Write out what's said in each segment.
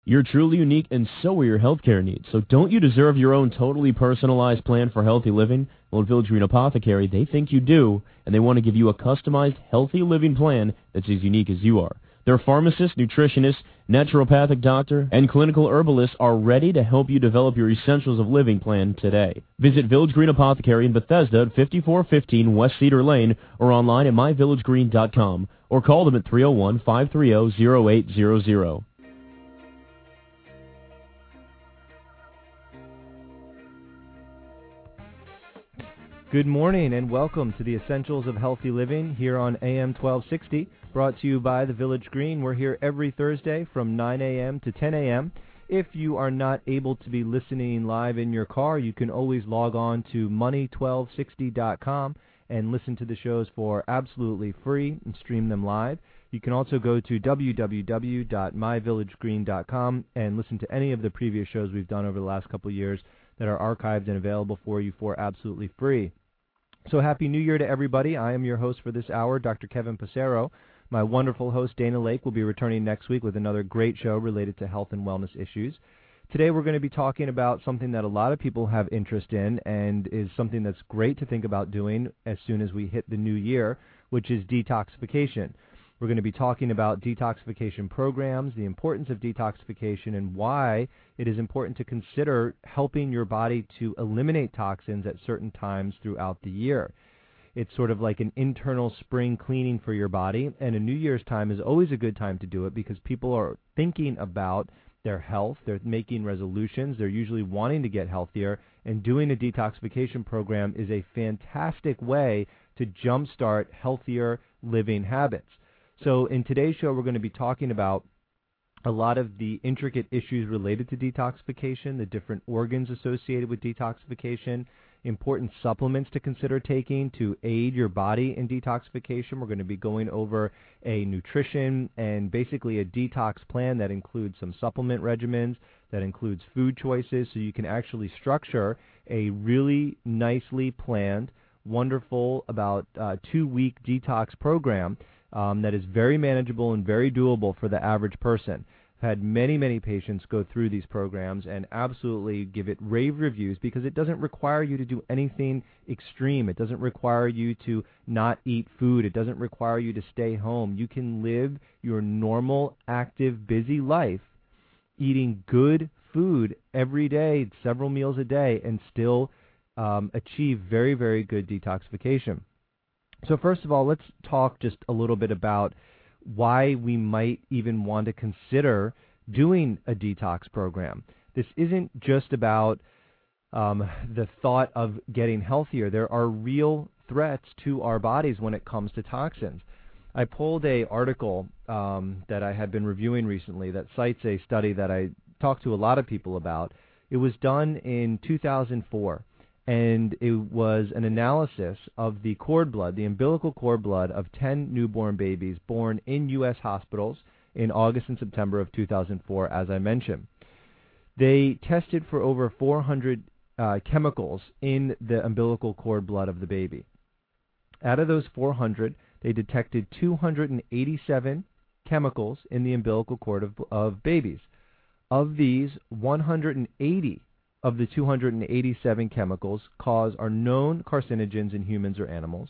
You're truly unique, and so are your healthcare needs. So don't you deserve your own totally personalized plan for healthy living? Well, at Village Green Apothecary, they think you do, and they want to give you a customized healthy living plan that's as unique as you are. Their pharmacists, nutritionists, naturopathic doctor, and clinical herbalists are ready to help you develop your Essentials of Living plan today. Visit Village Green Apothecary in Bethesda at 5415 West Cedar Lane or online at myvillagegreen.com or call them at 301-530-0800. Good morning and welcome to the Essentials of Healthy Living here on AM 1260, brought to you by the Village Green. We're here every Thursday from 9 a.m. to 10 a.m. If you are not able to be listening live in your car, you can always log on to money1260.com and listen to the shows for absolutely free and stream them live. You can also go to www.myvillagegreen.com and listen to any of the previous shows we've done over the last couple of years that are archived and available for you for absolutely free. So Happy New Year to everybody. I am your host for this hour, Dr. Kevin Passero. My wonderful host, Dana Lake, will be returning next week with another great show related to health and wellness issues. Today we're going to be talking about something that a lot of people have interest in and is something that's great to think about doing as soon as we hit the new year, which is detoxification. We're going to be talking about detoxification programs, the importance of detoxification, and why it is important to consider helping your body to eliminate toxins at certain times throughout the year. It's sort of like an internal spring cleaning for your body, and a New Year's time is always a good time to do it because people are thinking about their health, they're making resolutions, they're usually wanting to get healthier, and doing a detoxification program is a fantastic way to jumpstart healthier living habits. So in today's show, we're going to be talking about a lot of the intricate issues related to detoxification, the different organs associated with detoxification, important supplements to consider taking to aid your body in detoxification. We're going to be going over a nutrition and basically a detox plan that includes some supplement regimens, that includes food choices, so you can actually structure a really nicely planned, wonderful, about 2-week detox program that is very manageable and very doable for the average person. I've had many patients go through these programs and absolutely give it rave reviews because it doesn't require you to do anything extreme. It doesn't require you to not eat food. It doesn't require you to stay home. You can live your normal, active, busy life eating good food every day, several meals a day, and still achieve very, very good detoxification. So first of all, let's talk just a little bit about why we might even want to consider doing a detox program. This isn't just about the thought of getting healthier. There are real threats to our bodies when it comes to toxins. I pulled an article that I had been reviewing recently that cites a study that I talked to a lot of people about. It was done in 2004. And it was an analysis of the cord blood, the umbilical cord blood of 10 newborn babies born in U.S. hospitals in August and September of 2004, as I mentioned. They tested for over 400 chemicals in the umbilical cord blood of the baby. Out of those 400, they detected 287 chemicals in the umbilical cord of babies. Of these, 180 of the 287 chemicals are known carcinogens in humans or animals.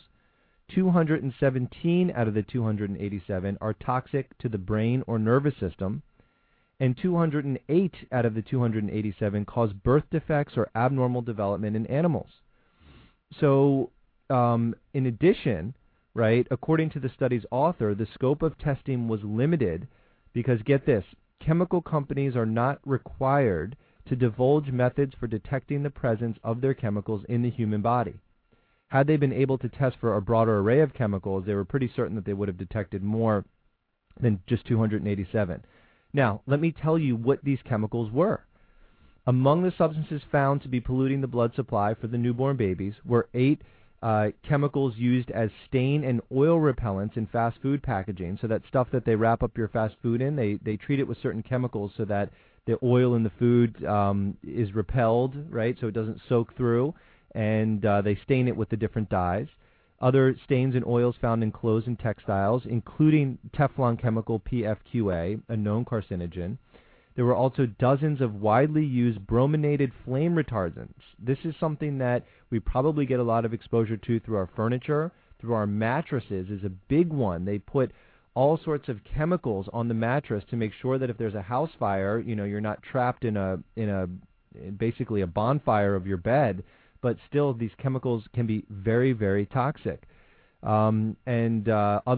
217 out of the 287 are toxic to the brain or nervous system, and 208 out of the 287 cause birth defects or abnormal development in animals. So, in addition, right, according to the study's author, the scope of testing was limited because, get this, chemical companies are not required to divulge methods for detecting the presence of their chemicals in the human body. Had they been able to test for a broader array of chemicals, they were pretty certain that they would have detected more than just 287. Now, let me tell you what these chemicals were. Among the substances found to be polluting the blood supply for the newborn babies were 8 chemicals used as stain and oil repellents in fast food packaging. So that stuff that they wrap up your fast food in, they treat it with certain chemicals so that the oil in the food is repelled, right, so it doesn't soak through, and they stain it with the different dyes. Other stains and oils found in clothes and textiles, including Teflon chemical PFQA, a known carcinogen. There were also dozens of widely used brominated flame retardants. This is something that we probably get a lot of exposure to through our furniture, through our mattresses is a big one. They put all sorts of chemicals on the mattress to make sure that if there's a house fire, you're not trapped in basically a bonfire of your bed, but still these chemicals can be very, very toxic. And many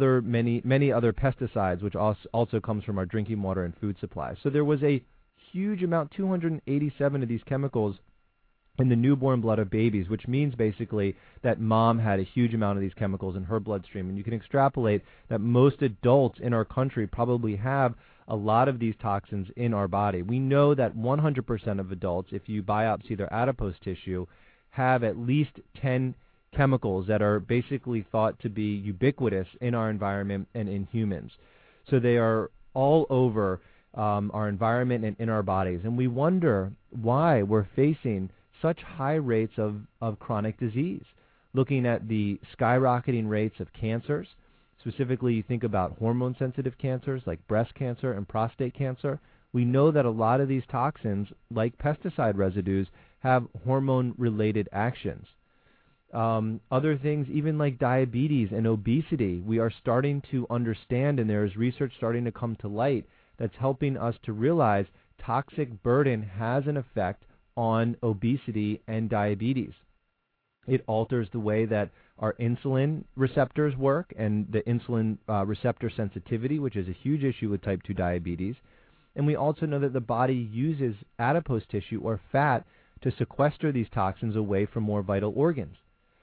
other pesticides, which also comes from our drinking water and food supply. So there was a huge amount, 287 of these chemicals in the newborn blood of babies, which means basically that mom had a huge amount of these chemicals in her bloodstream. And you can extrapolate that most adults in our country probably have a lot of these toxins in our body. We know that 100% of adults, if you biopsy their adipose tissue, have at least 10 chemicals that are basically thought to be ubiquitous in our environment and in humans. So they are all over our environment and in our bodies. And we wonder why we're facing such high rates of chronic disease. Looking at the skyrocketing rates of cancers, specifically you think about hormone-sensitive cancers like breast cancer and prostate cancer, we know that a lot of these toxins, like pesticide residues, have hormone-related actions. Other things, even like diabetes and obesity, we are starting to understand, and there is research starting to come to light that's helping us to realize toxic burden has an effect on obesity and diabetes. It alters the way that our insulin receptors work and the insulin receptor sensitivity, which is a huge issue with type 2 diabetes. And we also know that the body uses adipose tissue or fat to sequester these toxins away from more vital organs.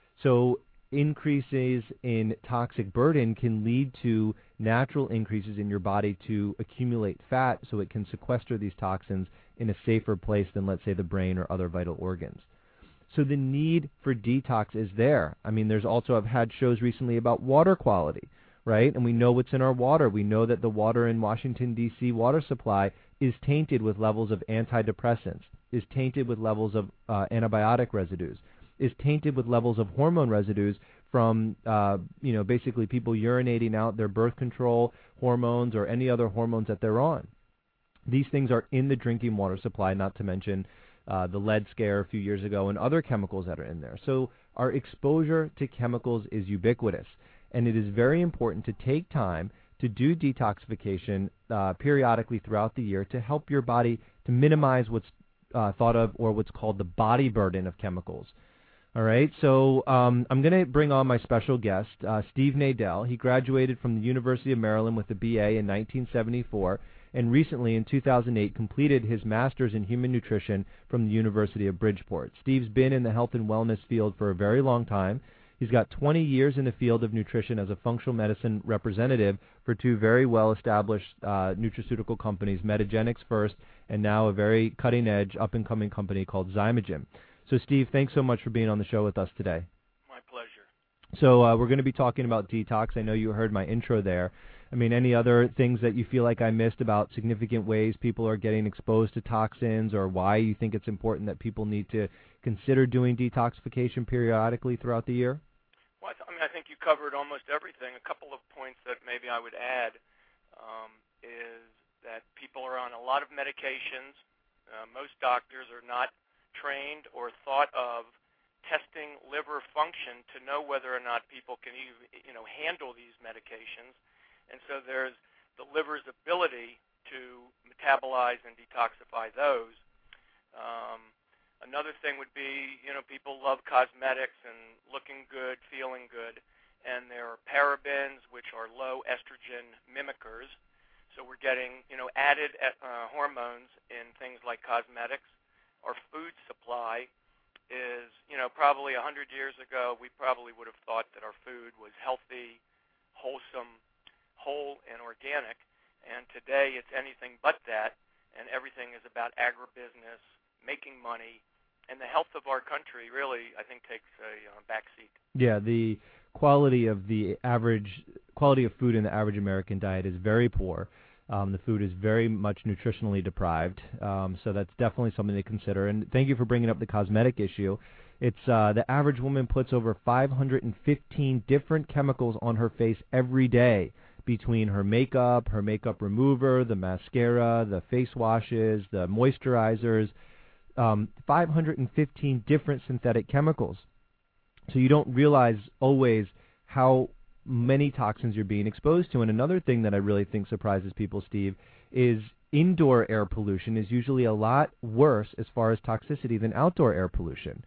So increases in toxic burden can lead to natural increases in your body to accumulate fat so it can sequester these toxins in a safer place than, let's say, the brain or other vital organs. So the need for detox is there. I mean, I've had shows recently about water quality, right? And we know what's in our water. We know that the water in Washington, D.C. water supply is tainted with levels of antidepressants, is tainted with levels of antibiotic residues, is tainted with levels of hormone residues from, basically people urinating out their birth control hormones or any other hormones that they're on. These things are in the drinking water supply, not to mention the lead scare a few years ago and other chemicals that are in there. So our exposure to chemicals is ubiquitous, and it is very important to take time to do detoxification periodically throughout the year to help your body to minimize what's thought of or what's called the body burden of chemicals. All right, so I'm going to bring on my special guest, Steve Nadel. He graduated from the University of Maryland with a BA in 1974 and recently in 2008 completed his master's in human nutrition from the University of Bridgeport. Steve's been in the health and wellness field for a very long time. He's got 20 years in the field of nutrition as a functional medicine representative for two very well-established nutraceutical companies, Metagenics first, and now a very cutting-edge, up-and-coming company called Zymogen. So, Steve, thanks so much for being on the show with us today. My pleasure. So we're going to be talking about detox. I know you heard my intro there. I mean, any other things that you feel like I missed about significant ways people are getting exposed to toxins, or why you think it's important that people need to consider doing detoxification periodically throughout the year? Well, I think you covered almost everything. A couple of points that maybe I would add is that people are on a lot of medications. Most doctors are not trained or thought of testing liver function to know whether or not people can handle these medications. And so there's the liver's ability to metabolize and detoxify those. Another thing would be, people love cosmetics and looking good, feeling good, and there are parabens, which are low estrogen mimickers. So we're getting, added hormones in things like cosmetics. Our food supply is, probably 100 years ago, we probably would have thought that our food was healthy, wholesome, whole, and organic. And today it's anything but that, and everything is about agribusiness, making money, and the health of our country really, I think, takes a backseat. Yeah, the quality of food in the average American diet is very poor. The food is very much nutritionally deprived, so that's definitely something to consider. And thank you for bringing up the cosmetic issue. It's the average woman puts over 515 different chemicals on her face every day between her makeup remover, the mascara, the face washes, the moisturizers, 515 different synthetic chemicals. So you don't realize always how many toxins you're being exposed to. And another thing that I really think surprises people, Steve, is indoor air pollution is usually a lot worse as far as toxicity than outdoor air pollution.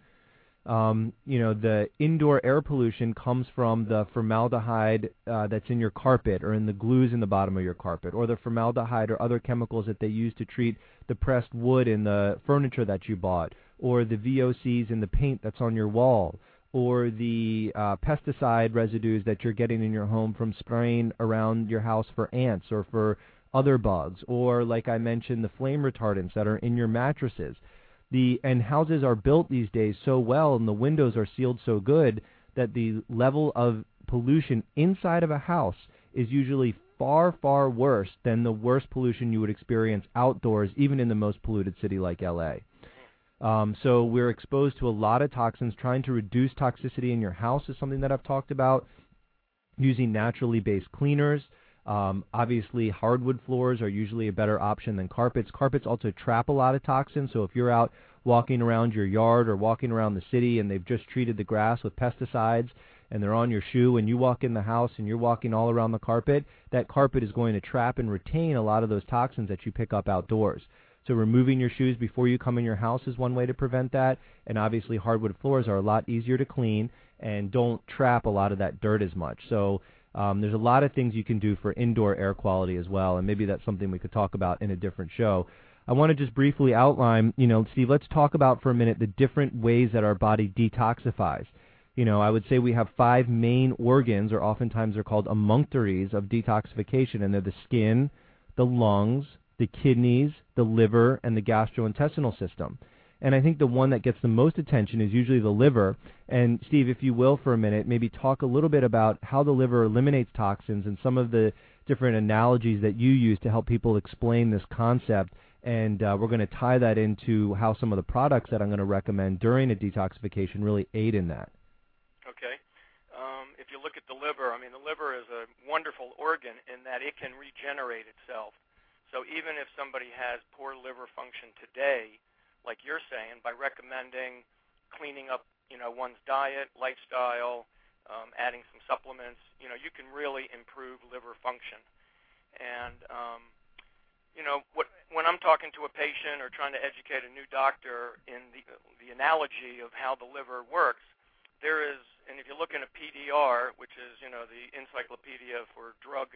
The indoor air pollution comes from the formaldehyde that's in your carpet or in the glues in the bottom of your carpet, or the formaldehyde or other chemicals that they use to treat the pressed wood in the furniture that you bought, or the VOCs in the paint that's on your wall, or the pesticide residues that you're getting in your home from spraying around your house for ants or for other bugs, or like I mentioned, the flame retardants that are in your mattresses. And houses are built these days so well and the windows are sealed so good that the level of pollution inside of a house is usually far, far worse than the worst pollution you would experience outdoors, even in the most polluted city like LA. So we're exposed to a lot of toxins. Trying to reduce toxicity in your house is something that I've talked about. Using naturally based cleaners. Obviously, hardwood floors are usually a better option than carpets. Carpets also trap a lot of toxins, so if you're out walking around your yard or walking around the city and they've just treated the grass with pesticides and they're on your shoe, and you walk in the house and you're walking all around the carpet, that carpet is going to trap and retain a lot of those toxins that you pick up outdoors. So removing your shoes before you come in your house is one way to prevent that, and obviously hardwood floors are a lot easier to clean and don't trap a lot of that dirt as much. So there's a lot of things you can do for indoor air quality as well, and maybe that's something we could talk about in a different show. I want to just briefly outline, Steve, let's talk about for a minute the different ways that our body detoxifies. I would say we have 5 main organs, or oftentimes they're called emunctories of detoxification, and they're the skin, the lungs, the kidneys, the liver, and the gastrointestinal system. And I think the one that gets the most attention is usually the liver. And Steve, if you will, for a minute, maybe talk a little bit about how the liver eliminates toxins and some of the different analogies that you use to help people explain this concept. And we're going to tie that into how some of the products that I'm going to recommend during a detoxification really aid in that. Okay. If you look at the liver, the liver is a wonderful organ in that it can regenerate itself. So even if somebody has poor liver function today, like you're saying, by recommending cleaning up, one's diet, lifestyle, adding some supplements, you can really improve liver function. And, when I'm talking to a patient or trying to educate a new doctor in the analogy of how the liver works, there is, and if you look in a PDR, which is, the encyclopedia for drug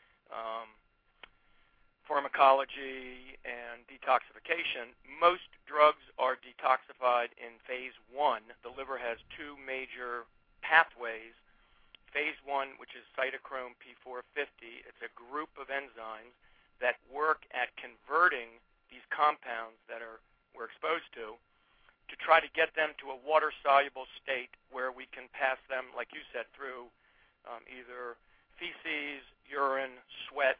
pharmacology and detoxification, most drugs are detoxified in phase 1. The liver has 2 major pathways. Phase 1, which is cytochrome P450, it's a group of enzymes that work at converting these compounds that we're exposed to try to get them to a water-soluble state where we can pass them, like you said, through either feces, urine, sweat,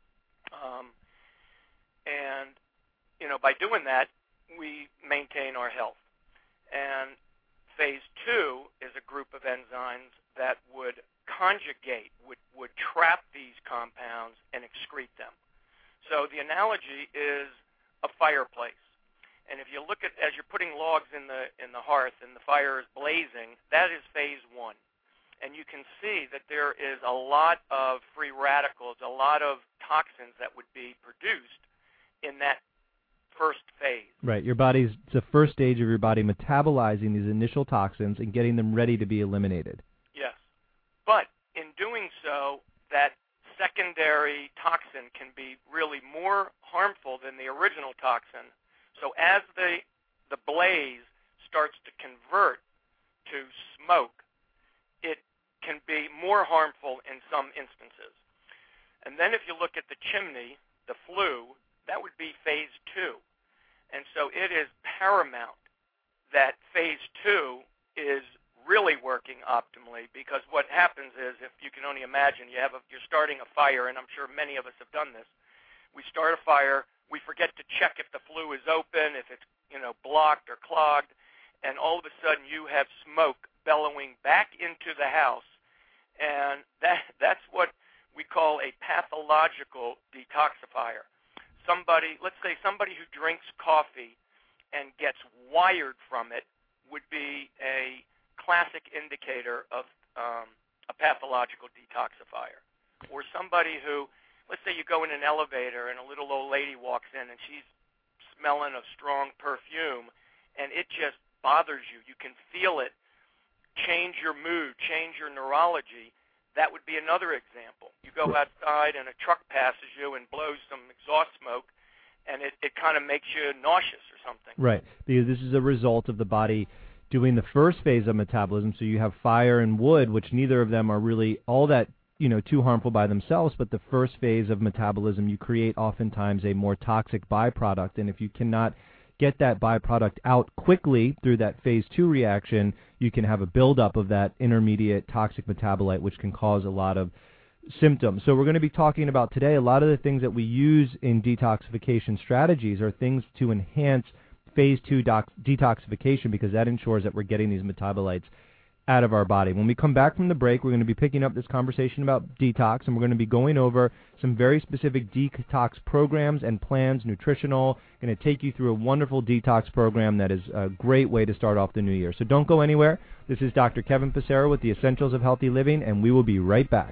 and by doing that, we maintain our health. And phase 2 is a group of enzymes that would conjugate, would trap these compounds and excrete them. So the analogy is a fireplace. And if you look at, as you're putting logs in the hearth and the fire is blazing, that is phase 1. And you can see that there is a lot of free radicals, a lot of toxins that would be produced in that first phase. Right. It's the first stage of your body metabolizing these initial toxins and getting them ready to be eliminated. Yes. But in doing so, that secondary toxin can be really more harmful than the original toxin. So as the blaze starts to convert to smoke, it can be more harmful in some instances. And then if you look at the chimney, the flue, that would be phase 2. And so it is paramount that phase 2 is really working optimally, because what happens is, if you can only imagine, you're starting a fire, and I'm sure many of us have done this. We start a fire, we forget to check if the flue is open, if it's blocked or clogged, and all of a sudden you have smoke bellowing back into the house, and that's what we call a say somebody who drinks coffee and gets wired from it would be a classic indicator of a pathological detoxifier. Or somebody who, let's say you go in an elevator and a little old lady walks in and she's smelling a strong perfume and it just bothers you. You can feel it change your mood, change your neurology. That would be another example. You go outside and a truck passes you and blows some exhaust smoke, and it kind of makes you nauseous or something. Right, because this is a result of the body doing the first phase of metabolism. So you have fire and wood, which neither of them are really all that too harmful by themselves, but the first phase of metabolism, you create oftentimes a more toxic byproduct, and if you cannot get that byproduct out quickly through that phase 2 reaction, you can have a buildup of that intermediate toxic metabolite, which can cause a lot of symptoms. So we're going to be talking about today a lot of the things that we use in detoxification strategies are things to enhance phase 2 detoxification, because that ensures that we're getting these metabolites out of our body. When we come back from the break, we're going to be picking up this conversation about detox, and we're going to be going over some very specific detox programs and plans, nutritional. Going to take you through a wonderful detox program that is a great way to start off the new year. So don't go anywhere. This is Dr. Kevin Passero with the Essentials of Healthy Living, and we will be right back.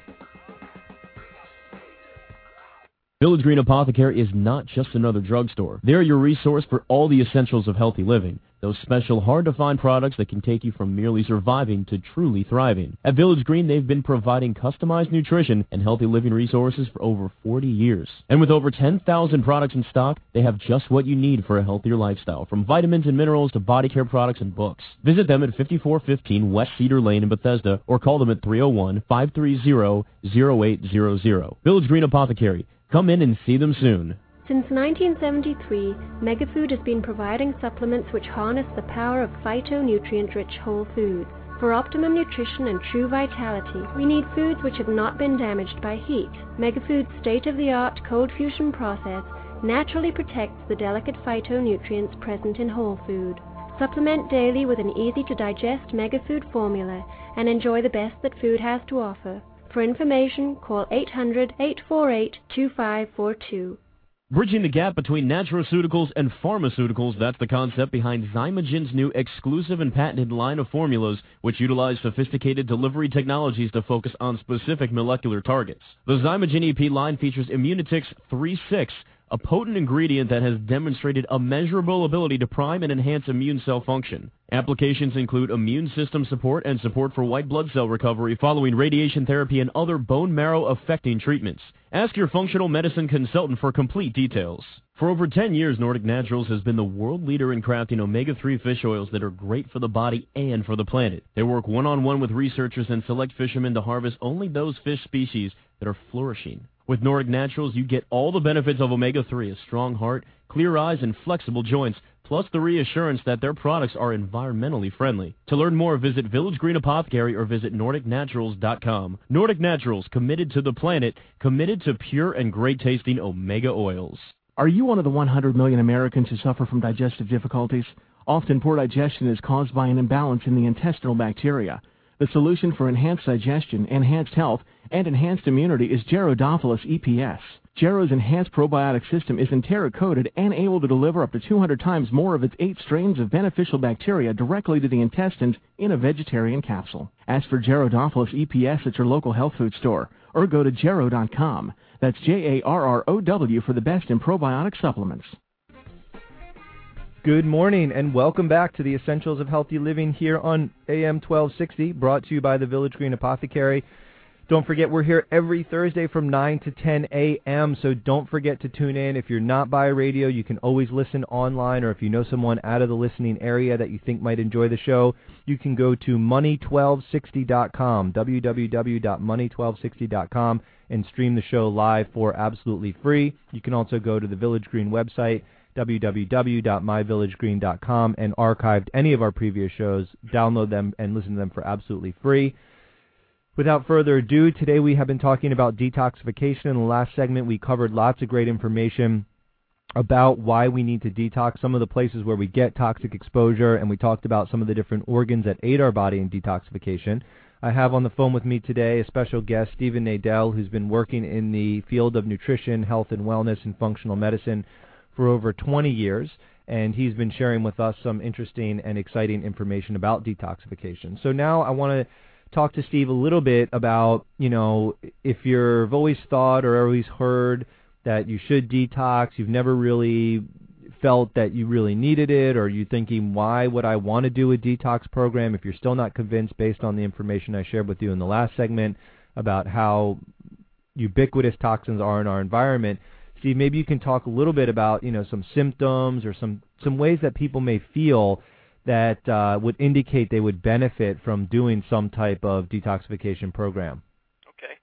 Village Green Apothecary is not just another drugstore. They're your resource for all the essentials of healthy living. Those special, hard-to-find products that can take you from merely surviving to truly thriving. At Village Green, they've been providing customized nutrition and healthy living resources for over 40 years. And with over 10,000 products in stock, they have just what you need for a healthier lifestyle, from vitamins and minerals to body care products and books. Visit them at 5415 West Cedar Lane in Bethesda, or call them at 301-530-0800. Village Green Apothecary. Come in and see them soon. Since 1973, Megafood has been providing supplements which harness the power of phytonutrient-rich whole foods. For optimum nutrition and true vitality, we need foods which have not been damaged by heat. Megafood's state-of-the-art cold fusion process naturally protects the delicate phytonutrients present in whole food. Supplement daily with an easy-to-digest Megafood formula and enjoy the best that food has to offer. For information, call 800-848-2542. Bridging the gap between nutraceuticals and pharmaceuticals, that's the concept behind Zymogen's new exclusive and patented line of formulas, which utilize sophisticated delivery technologies to focus on specific molecular targets. The Zymogen EP line features Immunitix 3-6, a potent ingredient that has demonstrated a measurable ability to prime and enhance immune cell function. Applications include immune system support and support for white blood cell recovery following radiation therapy and other bone marrow affecting treatments. Ask your functional medicine consultant for complete details. For over 10 years, Nordic Naturals has been the world leader in crafting omega-3 fish oils that are great for the body and for the planet. They work one-on-one with researchers and select fishermen to harvest only those fish species that are flourishing. With Nordic Naturals, you get all the benefits of omega-3, a strong heart, clear eyes, and flexible joints, plus the reassurance that their products are environmentally friendly. To learn more, visit Village Green Apothecary or visit NordicNaturals.com. Nordic Naturals, committed to the planet, committed to pure and great-tasting omega oils. Are you one of the 100 million Americans who suffer from digestive difficulties? Often poor digestion is caused by an imbalance in the intestinal bacteria. The solution for enhanced digestion, enhanced health, and enhanced immunity is Gerodophilus EPS. Gero's enhanced probiotic system is enteric-coated and able to deliver up to 200 times more of its 8 strains of beneficial bacteria directly to the intestines in a vegetarian capsule. Ask for Gerodophilus EPS at your local health food store or go to Gero.com. That's Jarrow for the best in probiotic supplements. Good morning and welcome back to the Essentials of Healthy Living here on AM 1260, brought to you by the Village Green Apothecary. Don't forget, we're here every Thursday from 9 to 10 a.m., so don't forget to tune in. If you're not by radio, you can always listen online, or if you know someone out of the listening area that you think might enjoy the show, you can go to money1260.com, www.money1260.com, and stream the show live for absolutely free. You can also go to the Village Green website, www.myvillagegreen.com, and archived any of our previous shows, download them, and listen to them for absolutely free. Without further ado, today we have been talking about detoxification. In the last segment, we covered lots of great information about why we need to detox, some of the places where we get toxic exposure, and we talked about some of the different organs that aid our body in detoxification. I have on the phone with me today a special guest, Stephen Nadel, who's been working in the field of nutrition, health and wellness, and functional medicine for over 20 years, and he's been sharing with us some interesting and exciting information about detoxification. So now I want to talk to Steve a little bit about, if you've always thought or always heard that you should detox, you've never really felt that you really needed it, or you're thinking, why would I want to do a detox program? If you're still not convinced based on the information I shared with you in the last segment about how ubiquitous toxins are in our environment, Steve, maybe you can talk a little bit about, some symptoms or some ways that people may feel that would indicate they would benefit from doing some type of detoxification program. Okay.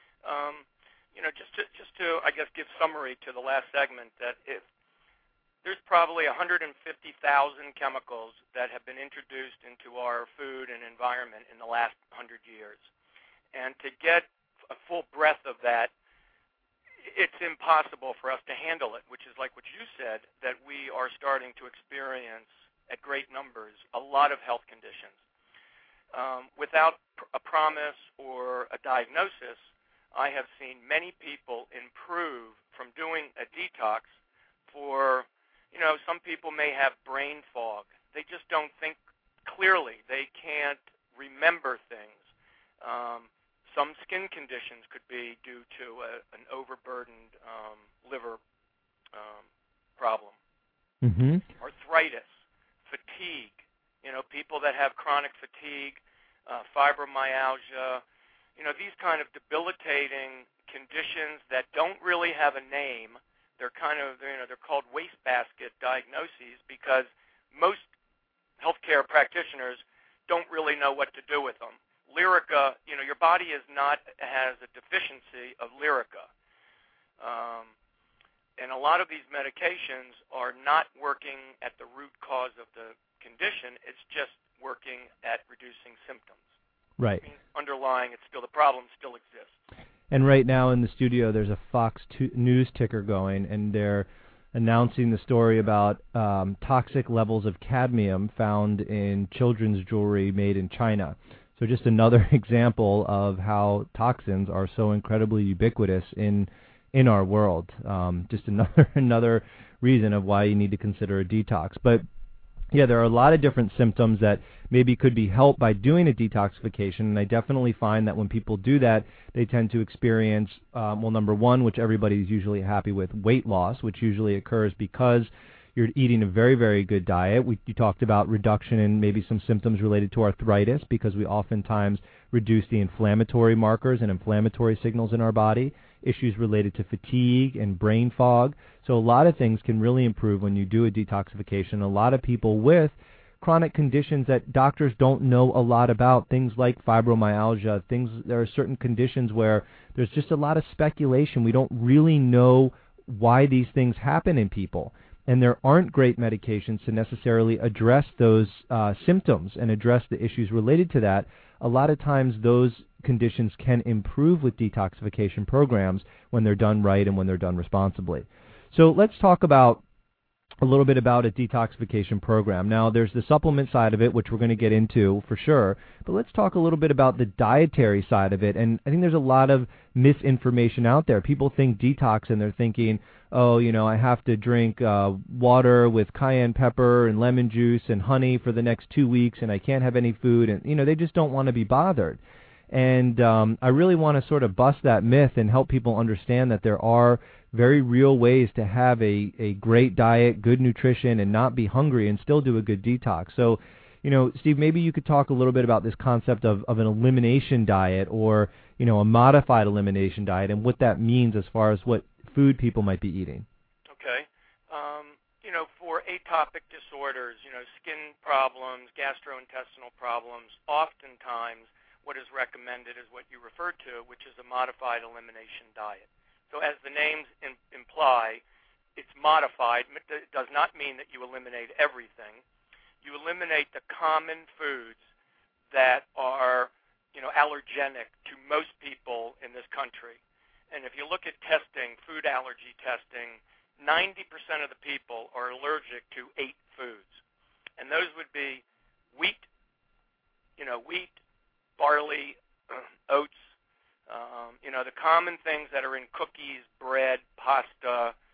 Just to, I guess, give summary to the last segment, that if there's probably 150,000 chemicals that have been introduced into our food and environment in the last 100 years. And to get a full breadth of that, it's impossible for us to handle it, which is like what you said, that we are starting to experience at great numbers a lot of health conditions. Without a promise or a diagnosis, I have seen many people improve from doing a detox for, some people may have brain fog. They just don't think clearly. They can't remember things. Some skin conditions could be due to an overburdened liver problem. Mm-hmm. Arthritis, fatigue, people that have chronic fatigue, fibromyalgia, these kind of debilitating conditions that don't really have a name. They're they're called wastebasket diagnoses because most healthcare practitioners don't really know what to do with them. Lyrica, your body has a deficiency of Lyrica. And a lot of these medications are not working at the root cause of the condition. It's just working at reducing symptoms. Right. Underlying, the problem still exists. And right now in the studio, there's a Fox News ticker going, and they're announcing the story about toxic levels of cadmium found in children's jewelry made in China. So just another example of how toxins are so incredibly ubiquitous in our world. Just another reason of why you need to consider a detox. But yeah, there are a lot of different symptoms that maybe could be helped by doing a detoxification, and I definitely find that when people do that, they tend to experience, number one, which everybody's usually happy with, weight loss, which usually occurs because you're eating a very, very good diet. You talked about reduction in maybe some symptoms related to arthritis because we oftentimes reduce the inflammatory markers and inflammatory signals in our body, issues related to fatigue and brain fog. So a lot of things can really improve when you do a detoxification. A lot of people with chronic conditions that doctors don't know a lot about, things like fibromyalgia, there are certain conditions where there's just a lot of speculation. We don't really know why these things happen in people. And there aren't great medications to necessarily address those symptoms and address the issues related to that. A lot of times those conditions can improve with detoxification programs when they're done right and when they're done responsibly. So let's talk about a little bit about a detoxification program. Now, there's the supplement side of it, which we're going to get into for sure, but let's talk a little bit about the dietary side of it. And I think there's a lot of misinformation out there. People think detox and they're thinking, oh, I have to drink water with cayenne pepper and lemon juice and honey for the next 2 weeks and I can't have any food. And, they just don't want to be bothered. And I really want to sort of bust that myth and help people understand that there are very real ways to have a great diet, good nutrition, and not be hungry and still do a good detox. So, Steve, maybe you could talk a little bit about this concept of an elimination diet or, a modified elimination diet and what that means as far as what food people might be eating. Okay. For atopic disorders, skin problems, gastrointestinal problems, oftentimes what is recommended is what you referred to, which is a modified elimination diet. So as the names imply, it's modified. It does not mean that you eliminate everything. You eliminate the common foods that are, allergenic to most people in this country. And if you look at testing, food allergy testing, 90% of the people are allergic to 8 foods. And those would be wheat, barley, oats, the common things that are in cookies, bread, pasta,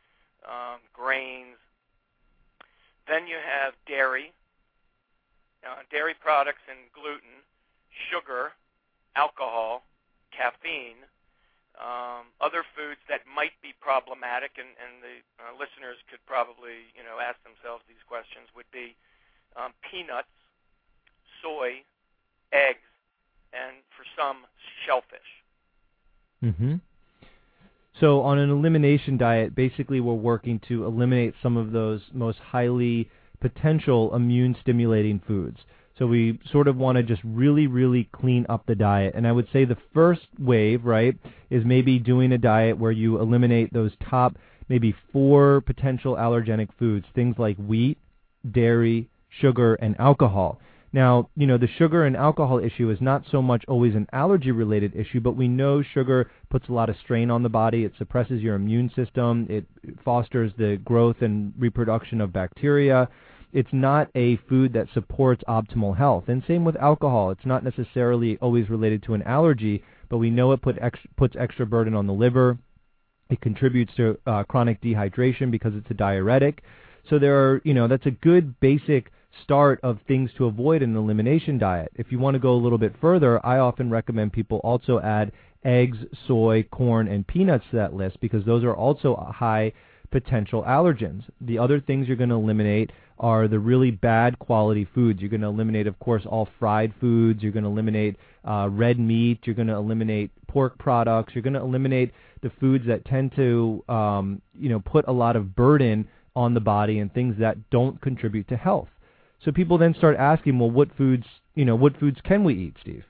grains. Then you have dairy, dairy products and gluten, sugar, alcohol, caffeine, other foods that might be problematic, and the listeners could probably, ask themselves these questions, would be peanuts, soy, eggs, and for some, shellfish. Mm-hmm. So on an elimination diet, basically we're working to eliminate some of those most highly potential immune-stimulating foods. So we sort of want to just really, really clean up the diet. And I would say the first wave, right, is maybe doing a diet where you eliminate those top maybe 4 potential allergenic foods, things like wheat, dairy, sugar, and alcohol. Now, the sugar and alcohol issue is not so much always an allergy-related issue, but we know sugar puts a lot of strain on the body. It suppresses your immune system. It fosters the growth and reproduction of bacteria. It's not a food that supports optimal health. And same with alcohol. It's not necessarily always related to an allergy, but we know it puts extra burden on the liver. It contributes to chronic dehydration because it's a diuretic. So that's a good basic start of things to avoid in an elimination diet. If you want to go a little bit further, I often recommend people also add eggs, soy, corn, and peanuts to that list because those are also high potential allergens. The other things you're going to eliminate are the really bad quality foods. You're going to eliminate, of course, all fried foods. You're going to eliminate red meat. You're going to eliminate pork products. You're going to eliminate the foods that tend to, put a lot of burden on the body and things that don't contribute to health. So people then start asking, well, what foods can we eat, Steve?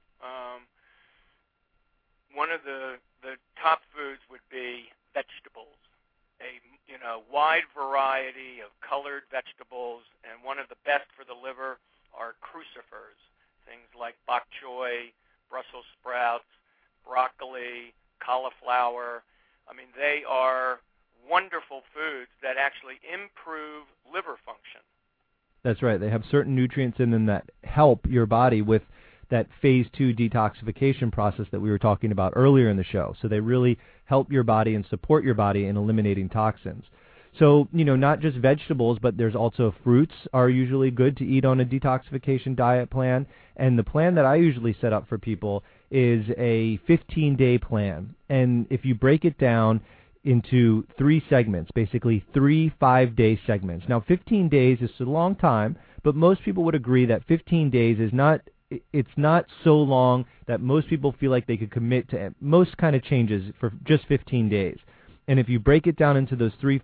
One of the top foods would be vegetables, a wide variety of colored vegetables, and one of the best for the liver are crucifers, things like bok choy, Brussels sprouts, broccoli, cauliflower. They are wonderful foods that actually improve liver function. That's right. They have certain nutrients in them that help your body with that phase 2 detoxification process that we were talking about earlier in the show. So they really help your body and support your body in eliminating toxins. So, not just vegetables, but there's also fruits are usually good to eat on a detoxification diet plan. And the plan that I usually set up for people is a 15-day plan. And if you break it down into 3 segments, basically 3 5-day segments. Now, 15 days is a long time, but most people would agree that 15 days is not so long that most people feel like they could commit to most kind of changes for just 15 days. And if you break it down into those 3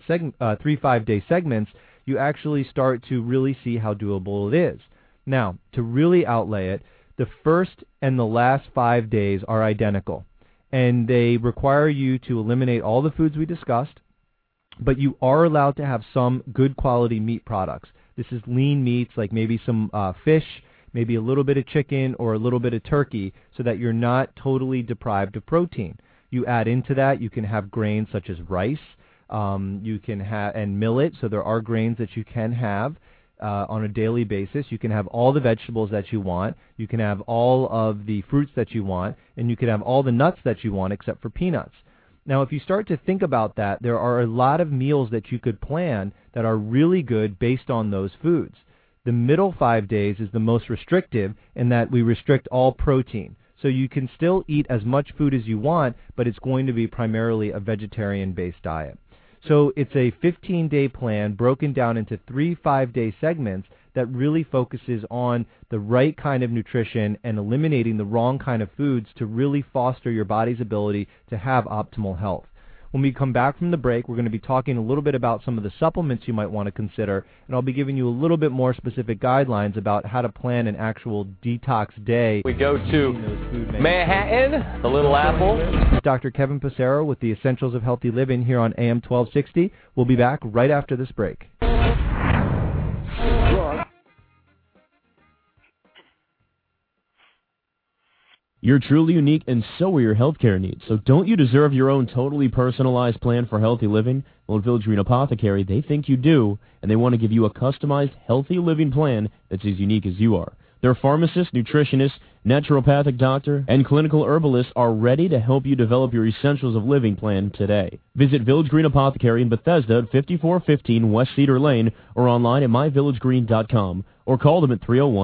5-day segments, you actually start to really see how doable it is. Now, to really outlay it, the first and the last 5 days are identical. And they require you to eliminate all the foods we discussed, but you are allowed to have some good quality meat products. This is lean meats like maybe some fish, maybe a little bit of chicken or a little bit of turkey so that you're not totally deprived of protein. You add into that, you can have grains such as rice, you can have, and millet, so there are grains that you can have on a daily basis. You can have all the vegetables that you want. You can have all of the fruits that you want, and you can have all the nuts that you want except for peanuts. Now, if you start to think about that, there are a lot of meals that you could plan that are really good based on those foods. The middle 5 days is the most restrictive in that we restrict all protein. So you can still eat as much food as you want, but it's going to be primarily a vegetarian-based diet. So it's a 15-day plan broken down into 3 5-day segments that really focuses on the right kind of nutrition and eliminating the wrong kind of foods to really foster your body's ability to have optimal health. When we come back from the break, we're going to be talking a little bit about some of the supplements you might want to consider, and I'll be giving you a little bit more specific guidelines about how to plan an actual detox day. We go to Manhattan, the Little Apple. Dr. Kevin Passero with the Essentials of Healthy Living here on AM 1260. We'll be back right after this break. You're truly unique, and so are your healthcare needs. So don't you deserve your own totally personalized plan for healthy living? Well, at Village Green Apothecary, they think you do, and they want to give you a customized healthy living plan that's as unique as you are. Their pharmacists, nutritionists, naturopathic doctor, and clinical herbalists are ready to help you develop your Essentials of Living plan today. Visit Village Green Apothecary in Bethesda at 5415 West Cedar Lane or online at myvillagegreen.com or call them at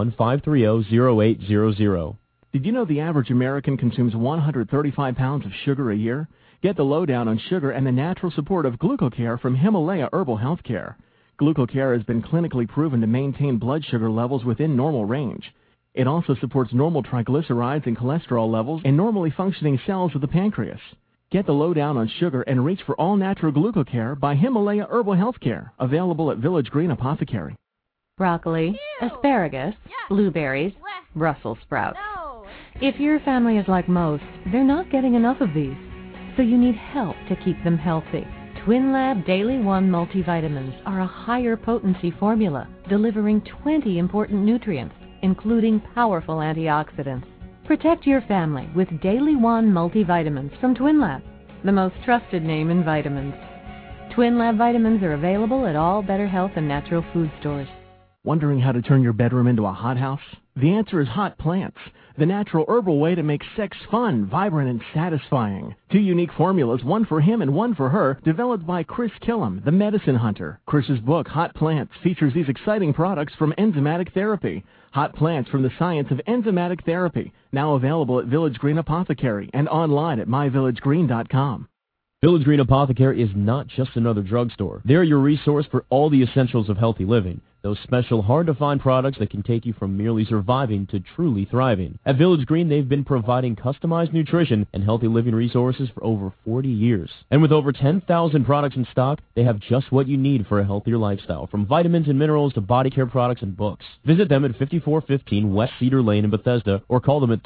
301-530-0800. Did you know the average American consumes 135 pounds of sugar a year? Get the lowdown on sugar and the natural support of GlucoCare from Himalaya Herbal Healthcare. GlucoCare has been clinically proven to maintain blood sugar levels within normal range. It also supports normal triglycerides and cholesterol levels and normally functioning cells of the pancreas. Get the lowdown on sugar and reach for all-natural GlucoCare by Himalaya Herbal Healthcare, available at Village Green Apothecary. Broccoli, asparagus, blueberries, Brussels sprouts. If your family is like most, they're not getting enough of these, so you need help to keep them healthy. TwinLab Daily One multivitamins are a higher potency formula, delivering 20 important nutrients, including powerful antioxidants. Protect your family with Daily One multivitamins from TwinLab, the most trusted name in vitamins. TwinLab vitamins are available at all Better Health and Natural Food stores. Wondering how to turn your bedroom into a hothouse? The answer is hot plants, the natural herbal way to make sex fun, vibrant, and satisfying. 2 unique formulas, one for him and one for her, developed by Chris Killam, the medicine hunter. Chris's book, Hot Plants, features these exciting products from enzymatic therapy. Hot Plants from the Science of Enzymatic Therapy, now available at Village Green Apothecary and online at myvillagegreen.com. Village Green Apothecary is not just another drugstore. They're your resource for all the essentials of healthy living. Those special, hard-to-find products that can take you from merely surviving to truly thriving. At Village Green, they've been providing customized nutrition and healthy living resources for over 40 years. And with over 10,000 products in stock, they have just what you need for a healthier lifestyle, from vitamins and minerals to body care products and books. Visit them at 5415 West Cedar Lane in Bethesda or call them at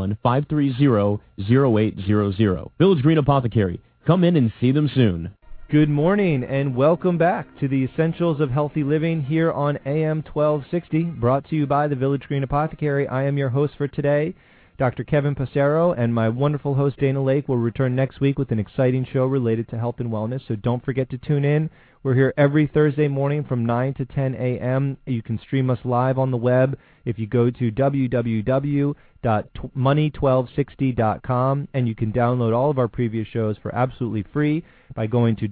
301-530-0800. Village Green Apothecary. Come in and see them soon. Good morning and welcome back to the Essentials of Healthy Living here on AM 1260, brought to you by the Village Green Apothecary. I am your host for today, Dr. Kevin Passero, and my wonderful host Dana Lake will return next week with an exciting show related to health and wellness, so don't forget to tune in. We're here every Thursday morning from 9 to 10 a.m. You can stream us live on the web if you go to www.money1260.com, and you can download all of our previous shows for absolutely free by going to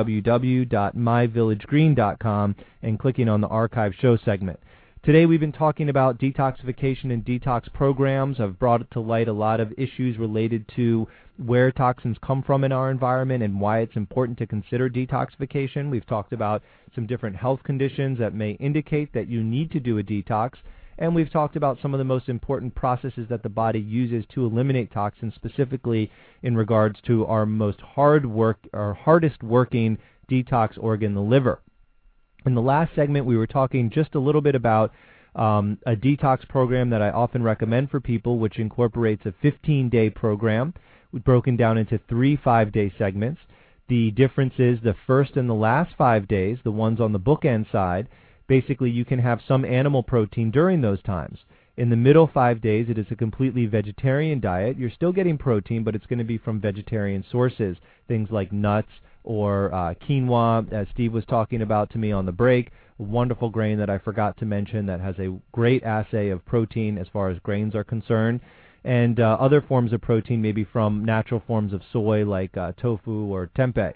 www.myvillagegreen.com and clicking on the archive show segment. Today we've been talking about detoxification and detox programs. I've brought to light a lot of issues related to where toxins come from in our environment and why it's important to consider detoxification. We've talked about some different health conditions that may indicate that you need to do a detox. And we've talked about some of the most important processes that the body uses to eliminate toxins, specifically in regards to our hardest working detox organ, the liver. In the last segment, we were talking just a little bit about a detox program that I often recommend for people, which incorporates a 15-day program broken down into 3 5-day segments. The difference is the first and the last 5 days, the ones on the bookend side, basically you can have some animal protein during those times. In the middle 5 days, it is a completely vegetarian diet. You're still getting protein, but it's going to be from vegetarian sources, things like nuts or quinoa, as Steve was talking about to me on the break, a wonderful grain that I forgot to mention that has a great assay of protein as far as grains are concerned, and other forms of protein maybe from natural forms of soy like tofu or tempeh.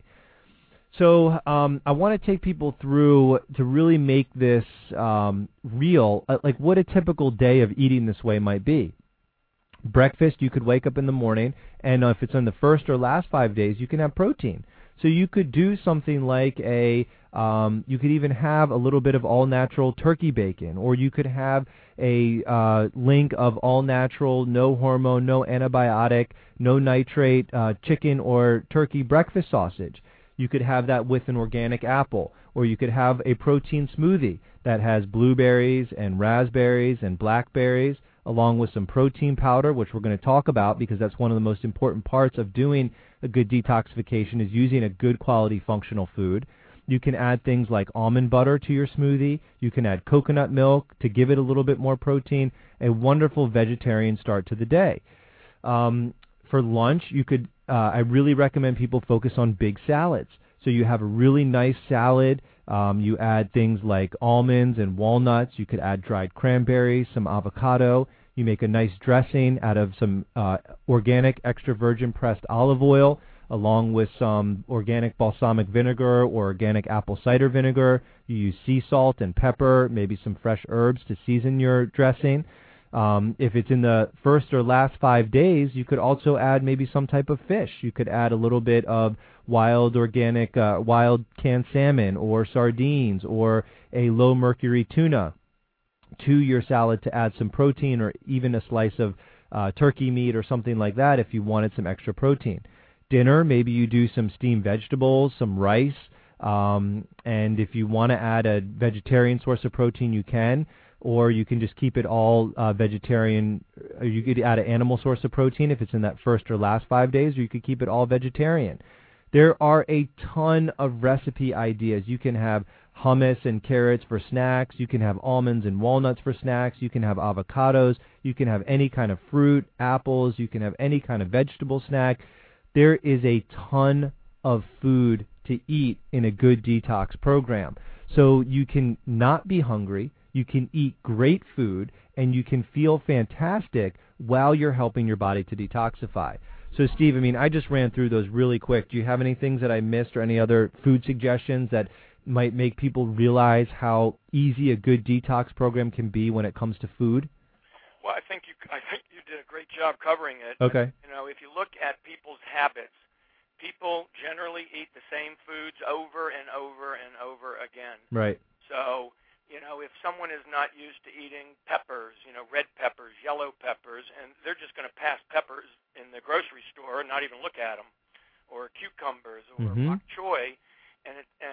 So I want to take people through to really make this real, like what a typical day of eating this way might be. Breakfast, you could wake up in the morning, and if it's in the first or last 5 days, you can have protein. So you could do something like you could even have a little bit of all-natural turkey bacon, or you could have a link of all-natural, no hormone, no antibiotic, no nitrate chicken or turkey breakfast sausage. You could have that with an organic apple, or you could have a protein smoothie that has blueberries and raspberries and blackberries, along with some protein powder, which we're going to talk about because that's one of the most important parts of doing a good detoxification is using a good quality functional food. You can add things like almond butter to your smoothie. You can add coconut milk to give it a little bit more protein. A wonderful vegetarian start to the day. For lunch, you could. I really recommend people focus on big salads. So you have a really nice salad You add things like almonds and walnuts. You could add dried cranberries, some avocado. You make a nice dressing out of some organic extra virgin pressed olive oil, along with some organic balsamic vinegar or organic apple cider vinegar. You use sea salt and pepper, maybe some fresh herbs to season your dressing. If it's in the first or last 5 days, you could also add maybe some type of fish. You could add a little bit of wild organic, wild canned salmon or sardines or a low mercury tuna to your salad to add some protein, or even a slice of turkey meat or something like that if you wanted some extra protein. Dinner, maybe you do some steamed vegetables, some rice, and if you want to add a vegetarian source of protein, you can, or you can just keep it all vegetarian. You could add an animal source of protein if it's in that first or last 5 days, or you could keep it all vegetarian. There are a ton of recipe ideas. You can have hummus and carrots for snacks. You can have almonds and walnuts for snacks. You can have avocados. You can have any kind of fruit, apples. You can have any kind of vegetable snack. There is a ton of food to eat in a good detox program. So you can not be hungry, you can eat great food, and you can feel fantastic while you're helping your body to detoxify. So, Steve, I mean, I just ran through those really quick. Do you have any things that I missed or any other food suggestions that might make people realize how easy a good detox program can be when it comes to food? Well, I think you did a great job covering it. Okay. You know, if you look at people's habits, people generally eat the same foods over and over and over again. Right. So, you know, if someone is not used to eating peppers, you know, red peppers, yellow peppers, and they're just going to pass peppers in the grocery store and not even look at them, or cucumbers or bok choy, and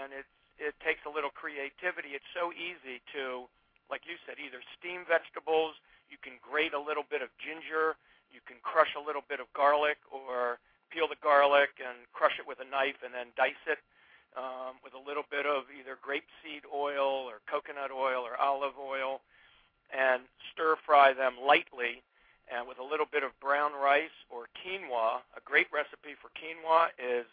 it takes a little creativity. It's so easy to, like you said, either steam vegetables, you can grate a little bit of ginger, you can crush a little bit of garlic, or peel the garlic and crush it with a knife and then dice it with a little bit of either grapeseed oil or coconut oil or olive oil, and stir fry them lightly, and with a little bit of brown rice or quinoa. A great recipe for quinoa is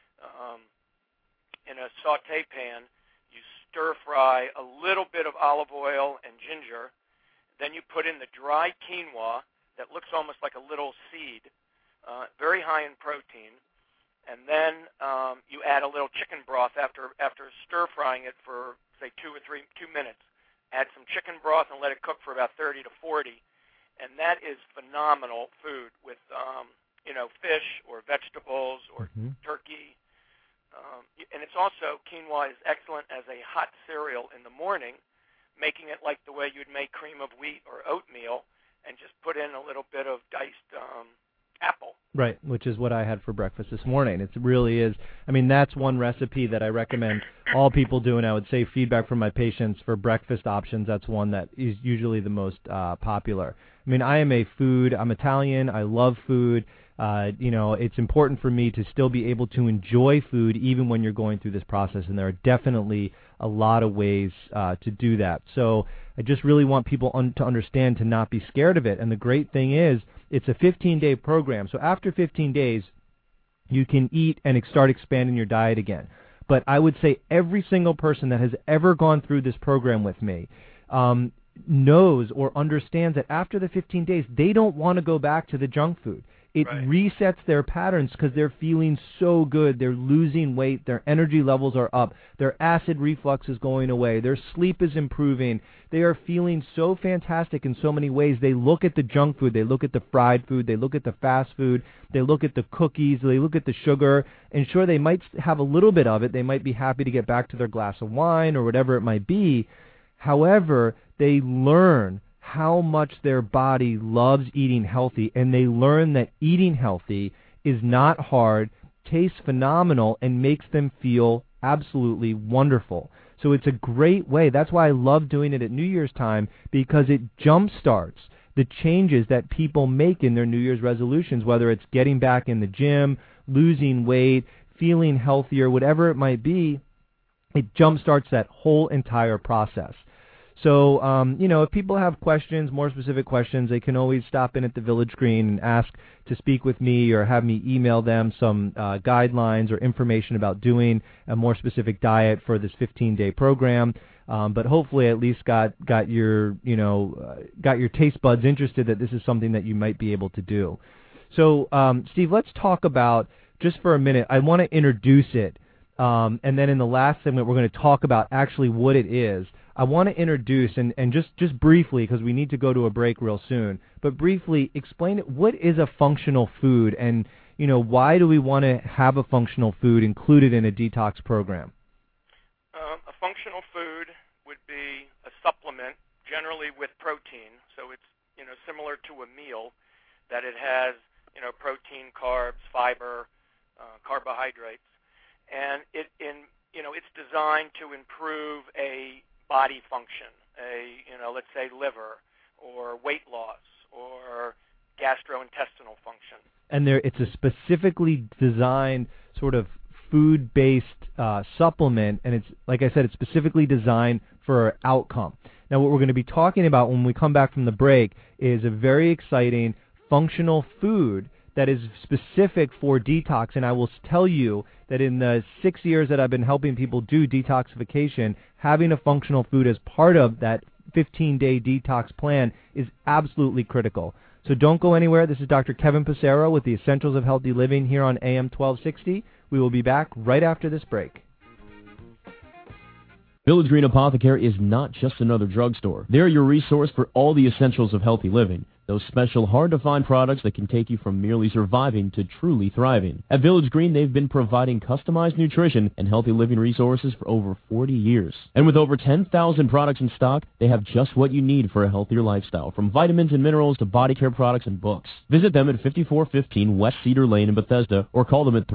in a saute pan, you stir fry a little bit of olive oil and ginger, then you put in the dry quinoa that looks almost like a little seed, very high in protein, and then you add a little chicken broth after stir frying it for, say, 2 minutes. Add some chicken broth and let it cook for about 30 to 40, and that is phenomenal food with, fish or vegetables or turkey. And it's also, quinoa is excellent as a hot cereal in the morning, making it like the way you'd make cream of wheat or oatmeal, and just put in a little bit of diced apple. Right, which is what I had for breakfast this morning. It really is. I mean, that's one recipe that I recommend all people do, and I would say feedback from my patients for breakfast options, that's one that is usually the most popular. I mean, I'm Italian, I love food. It's important for me to still be able to enjoy food even when you're going through this process, and there are definitely a lot of ways to do that. So I just really want people to understand to not be scared of it. And the great thing is it's a 15-day program. So after 15 days, you can eat and start expanding your diet again. But I would say every single person that has ever gone through this program with me knows or understands that after the 15 days, they don't want to go back to the junk food. It resets their patterns because they're feeling so good. They're losing weight. Their energy levels are up. Their acid reflux is going away. Their sleep is improving. They are feeling so fantastic in so many ways. They look at the junk food. They look at the fried food. They look at the fast food. They look at the cookies. They look at the sugar. And sure, they might have a little bit of it. They might be happy to get back to their glass of wine or whatever it might be. However, they learn how much their body loves eating healthy, and they learn that eating healthy is not hard, tastes phenomenal, and makes them feel absolutely wonderful. So it's a great way. That's why I love doing it at New Year's time, because it jumpstarts the changes that people make in their New Year's resolutions, whether it's getting back in the gym, losing weight, feeling healthier, whatever it might be. It jumpstarts that whole entire process. So, if people have questions, more specific questions, they can always stop in at the Village Green and ask to speak with me or have me email them some guidelines or information about doing a more specific diet for this 15-day program. But hopefully at least got your taste buds interested that this is something that you might be able to do. So, Steve, let's talk about, just for a minute, I want to introduce it. And then in the last segment, we're going to talk about actually what it is. I want to introduce, and just briefly, because we need to go to a break real soon, but briefly explain it. What is a functional food, and why do we want to have a functional food included in a detox program? A functional food would be a supplement, generally with protein. So it's similar to a meal, that it has protein, carbs, fiber, carbohydrates, and it's designed to improve a body function, let's say liver or weight loss or gastrointestinal function. And it's a specifically designed sort of food-based supplement, and it's, like I said, it's specifically designed for outcome. Now, what we're going to be talking about when we come back from the break is a very exciting functional food that is specific for detox, and I will tell you that in the 6 years that I've been helping people do detoxification, having a functional food as part of that 15-day detox plan is absolutely critical. So don't go anywhere. This is Dr. Kevin Passero with the Essentials of Healthy Living here on AM 1260. We will be back right after this break. Village Green Apothecary is not just another drugstore. They're your resource for all the essentials of healthy living. Those special, hard-to-find products that can take you from merely surviving to truly thriving. At Village Green, they've been providing customized nutrition and healthy living resources for over 40 years. And with over 10,000 products in stock, they have just what you need for a healthier lifestyle, from vitamins and minerals to body care products and books. Visit them at 5415 West Cedar Lane in Bethesda or call them at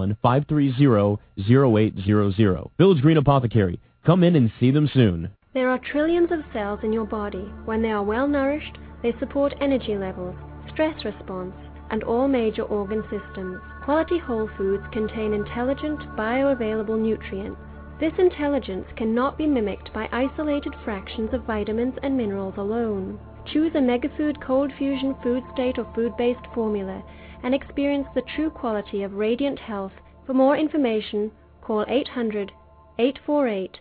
301-530-0800. Village Green Apothecary. Come in and see them soon. There are trillions of cells in your body. When they are well nourished, they support energy levels, stress response, and all major organ systems. Quality whole foods contain intelligent, bioavailable nutrients. This intelligence cannot be mimicked by isolated fractions of vitamins and minerals alone. Choose a Megafood Cold Fusion Food State or food-based formula and experience the true quality of radiant health. For more information, call 800-848-2542.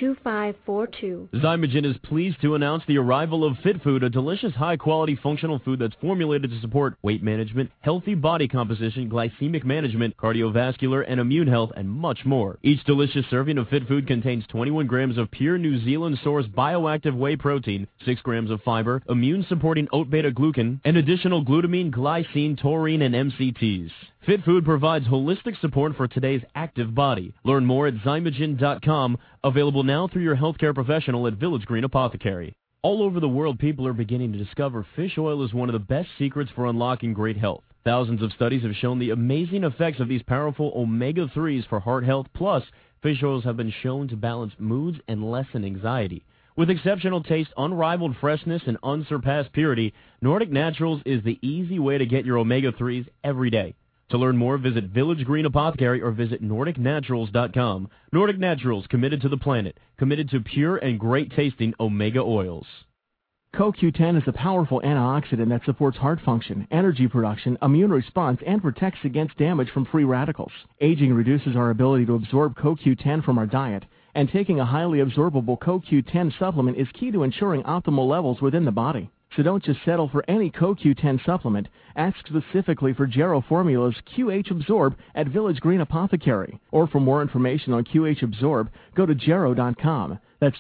Zymogen is pleased to announce the arrival of Fit Food, a delicious, high-quality, functional food that's formulated to support weight management, healthy body composition, glycemic management, cardiovascular and immune health, and much more. Each delicious serving of Fit Food contains 21 grams of pure New Zealand-sourced bioactive whey protein, 6 grams of fiber, immune-supporting oat beta-glucan, and additional glutamine, glycine, taurine, and MCTs. Fit Food provides holistic support for today's active body. Learn more at Zymogen.com, available now through your healthcare professional at Village Green Apothecary. All over the world, people are beginning to discover fish oil is one of the best secrets for unlocking great health. Thousands of studies have shown the amazing effects of these powerful omega-3s for heart health, plus fish oils have been shown to balance moods and lessen anxiety. With exceptional taste, unrivaled freshness, and unsurpassed purity, Nordic Naturals is the easy way to get your omega-3s every day. To learn more, visit Village Green Apothecary or visit NordicNaturals.com. Nordic Naturals, committed to the planet, committed to pure and great-tasting omega oils. CoQ10 is a powerful antioxidant that supports heart function, energy production, immune response, and protects against damage from free radicals. Aging reduces our ability to absorb CoQ10 from our diet, and taking a highly absorbable CoQ10 supplement is key to ensuring optimal levels within the body. So don't just settle for any CoQ10 supplement. Ask specifically for Jarrow Formula's QH Absorb at Village Green Apothecary. Or for more information on QH Absorb, go to Jarrow.com. That's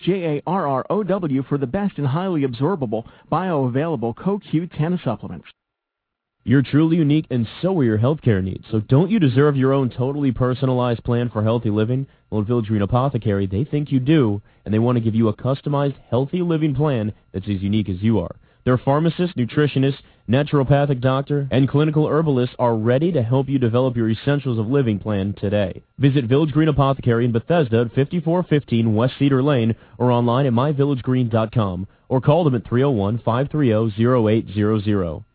Jarrow for the best and highly absorbable, bioavailable CoQ10 supplements. You're truly unique, and so are your healthcare needs. So don't you deserve your own totally personalized plan for healthy living? Well, at Village Green Apothecary, they think you do, and they want to give you a customized, healthy living plan that's as unique as you are. Their pharmacists, nutritionists, naturopathic doctor, and clinical herbalists are ready to help you develop your Essentials of Living plan today. Visit Village Green Apothecary in Bethesda at 5415 West Cedar Lane or online at myvillagegreen.com or call them at 301-530-0800.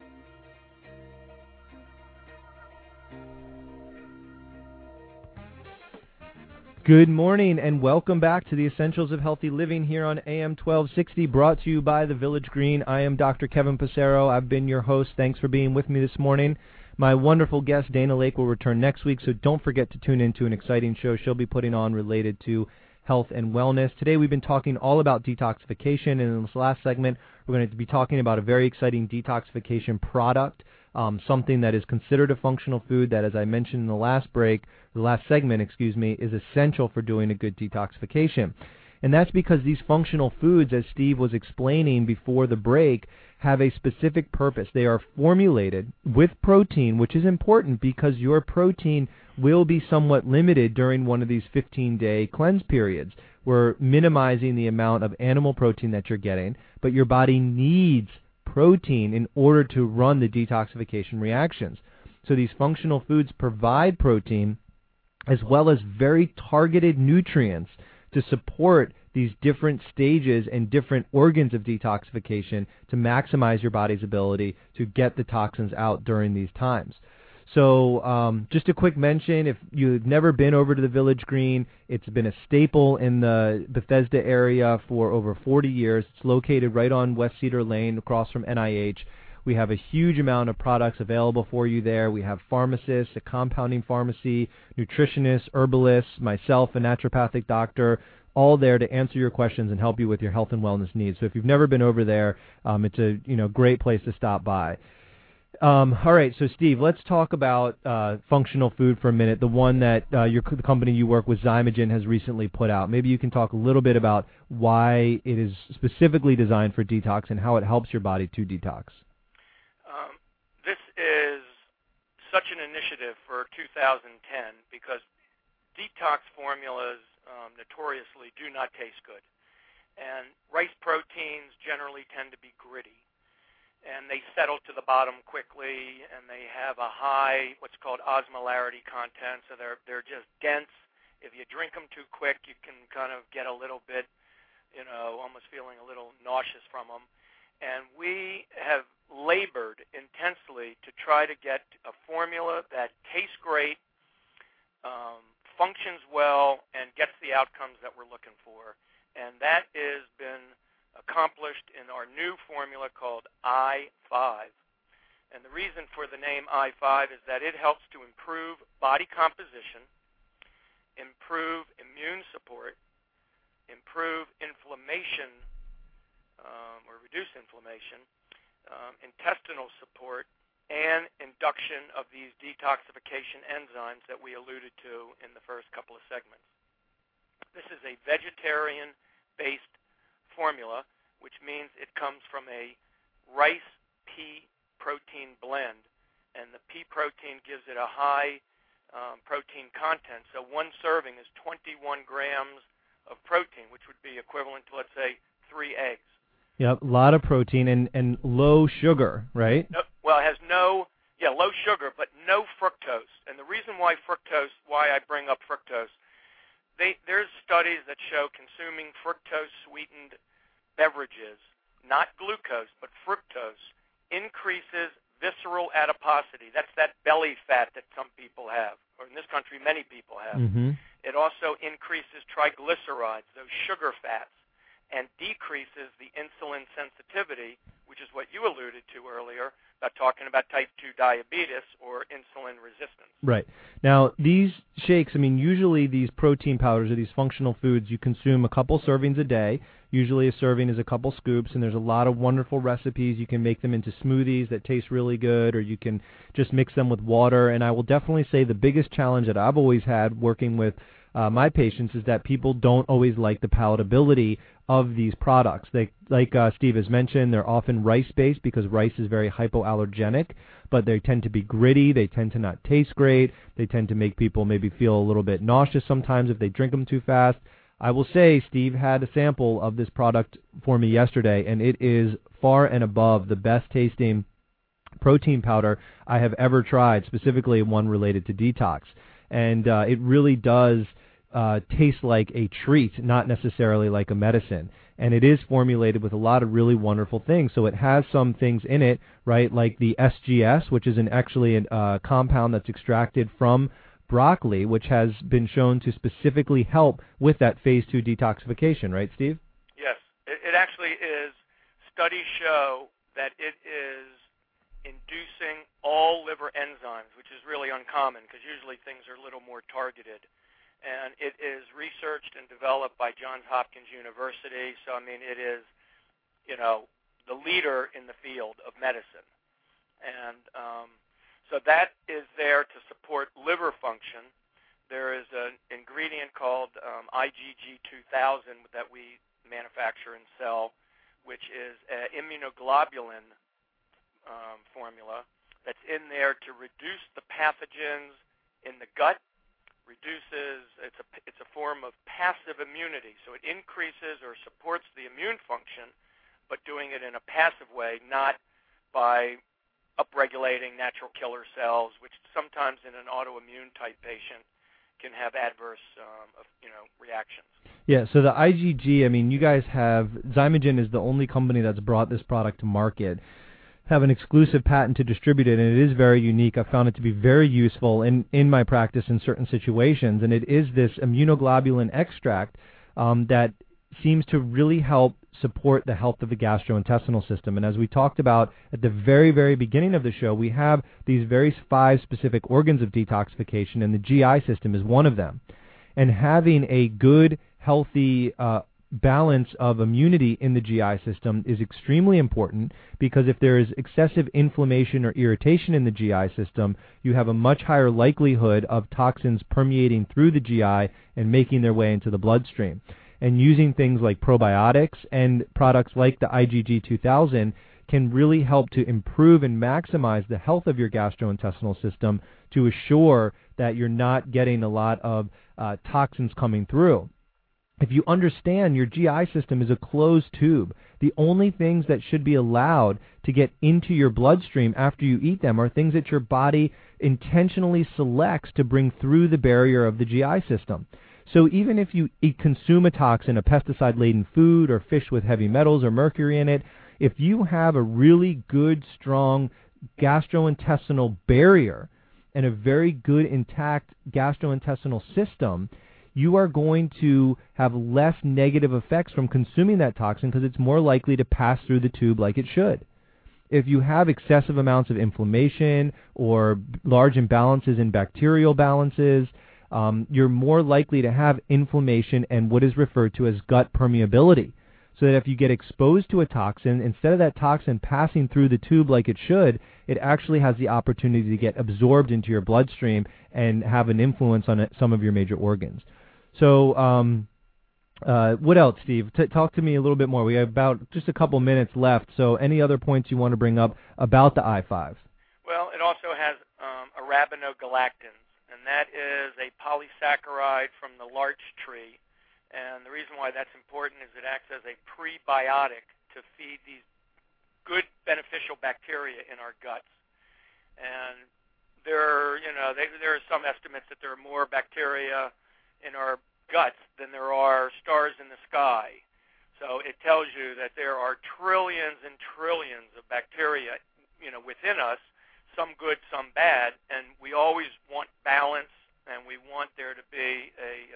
Good morning and welcome back to the Essentials of Healthy Living here on AM 1260, brought to you by the Village Green. I am Dr. Kevin Passero. I've been your host. Thanks for being with me this morning. My wonderful guest, Dana Lake, will return next week, so don't forget to tune in to an exciting show she'll be putting on related to health and wellness. Today we've been talking all about detoxification, and in this last segment we're going to be talking about a very exciting detoxification product, something that is considered a functional food that, as I mentioned in the last segment, is essential for doing a good detoxification. And that's because these functional foods, as Steve was explaining before the break, have a specific purpose. They are formulated with protein, which is important because your protein will be somewhat limited during one of these 15-day cleanse periods. We're minimizing the amount of animal protein that you're getting, but your body needs protein in order to run the detoxification reactions. So these functional foods provide protein as well as very targeted nutrients to support these different stages and different organs of detoxification to maximize your body's ability to get the toxins out during these times. So just a quick mention, if you've never been over to the Village Green, it's been a staple in the Bethesda area for over 40 years. It's located right on West Cedar Lane across from NIH. We have a huge amount of products available for you there. We have pharmacists, a compounding pharmacy, nutritionists, herbalists, myself, a naturopathic doctor, all there to answer your questions and help you with your health and wellness needs. So if you've never been over there, it's a great place to stop by. All right, so Steve, let's talk about functional food for a minute, the one that the company you work with, Zymogen, has recently put out. Maybe you can talk a little bit about why it is specifically designed for detox and how it helps your body to detox. This is such an initiative for 2010 because detox formulas notoriously do not taste good. And rice proteins generally tend to be gritty. And they settle to the bottom quickly, and they have a high, what's called osmolarity content, so they're just dense. If you drink them too quick, you can kind of get a little bit, almost feeling a little nauseous from them. And we have labored intensely to try to get a formula that tastes great, functions well, and gets the outcomes that we're looking for. And that has been accomplished in our new formula called I-5. And the reason for the name I-5 is that it helps to improve body composition, improve immune support, improve inflammation or reduce inflammation, intestinal support, and induction of these detoxification enzymes that we alluded to in the first couple of segments. This is a vegetarian-based formula, which means it comes from a rice pea protein blend, and the pea protein gives it a high protein content. So one serving is 21 grams of protein, which would be equivalent to, let's say, 3 eggs. Yep, a lot of protein and low sugar, right? No, well, it has low sugar, but no fructose. And the reason why I bring up fructose, there's studies that show consuming fructose-sweetened beverages, not glucose, but fructose, increases visceral adiposity. That's that belly fat that some people have, or in this country many people have. Mm-hmm. It also increases triglycerides, those sugar fats, and decreases the insulin sensitivity, which is what you alluded to earlier, about talking about type 2 diabetes or insulin resistance. Right. Now, these shakes, usually these protein powders or these functional foods, you consume a couple servings a day. Usually a serving is a couple scoops, and there's a lot of wonderful recipes. You can make them into smoothies that taste really good, or you can just mix them with water. And I will definitely say the biggest challenge that I've always had working with my patients is that people don't always like the palatability of these products. They, like Steve has mentioned, they're often rice-based because rice is very hypoallergenic, but they tend to be gritty. They tend to not taste great. They tend to make people maybe feel a little bit nauseous sometimes if they drink them too fast. I will say Steve had a sample of this product for me yesterday, and it is far and above the best-tasting protein powder I have ever tried, specifically one related to detox. And it really does taste like a treat, not necessarily like a medicine. And it is formulated with a lot of really wonderful things. So it has some things in it, right, like the SGS, which is actually a compound that's extracted from broccoli, which has been shown to specifically help with that phase 2 detoxification, right, Steve? Yes. It actually is. Studies show that it is inducing all liver enzymes, which is really uncommon because usually things are a little more targeted. And it is researched and developed by Johns Hopkins University. So, I mean, it is, the leader in the field of medicine. And so that is there to support liver function. There is an ingredient called IgG2000 that we manufacture and sell, which is an immunoglobulin formula that's in there to reduce the pathogens in the gut. It's a form of passive immunity, so it increases or supports the immune function, but doing it in a passive way, not by upregulating natural killer cells, which sometimes in an autoimmune type patient can have adverse reactions. Yeah, so the IgG, I mean, you guys have, Zymogen is the only company that's brought this product to market, have an exclusive patent to distribute it, and it is very unique. I found it to be very useful in my practice in certain situations, and it is this immunoglobulin extract that seems to really help support the health of the gastrointestinal system. And as we talked about at the very, very beginning of the show, we have these very 5 specific organs of detoxification, and the GI system is one of them. And having a good, healthy balance of immunity in the GI system is extremely important, because if there is excessive inflammation or irritation in the GI system, you have a much higher likelihood of toxins permeating through the GI and making their way into the bloodstream. And using things like probiotics and products like the IgG2000 can really help to improve and maximize the health of your gastrointestinal system to assure that you're not getting a lot of toxins coming through. If you understand your GI system is a closed tube, the only things that should be allowed to get into your bloodstream after you eat them are things that your body intentionally selects to bring through the barrier of the GI system. So even if you consume a toxin, a pesticide-laden food, or fish with heavy metals or mercury in it, if you have a really good, strong gastrointestinal barrier and a very good, intact gastrointestinal system, you are going to have less negative effects from consuming that toxin because it's more likely to pass through the tube like it should. If you have excessive amounts of inflammation or large imbalances in bacterial balances, you're more likely to have inflammation and what is referred to as gut permeability. So that if you get exposed to a toxin, instead of that toxin passing through the tube like it should, it actually has the opportunity to get absorbed into your bloodstream and have an influence on some of your major organs. So what else, Steve? Talk to me a little bit more. We have about just a couple minutes left, so any other points you want to bring up about the I-5? Well, it also has arabinogalactans, and that is a polysaccharide from the larch tree. And the reason why that's important is it acts as a prebiotic to feed these good beneficial bacteria in our guts. And there are some estimates that there are more bacteria in our guts than there are stars in the sky. So it tells you that there are trillions and trillions of bacteria, within us, some good, some bad, and we always want balance, and we want there to be a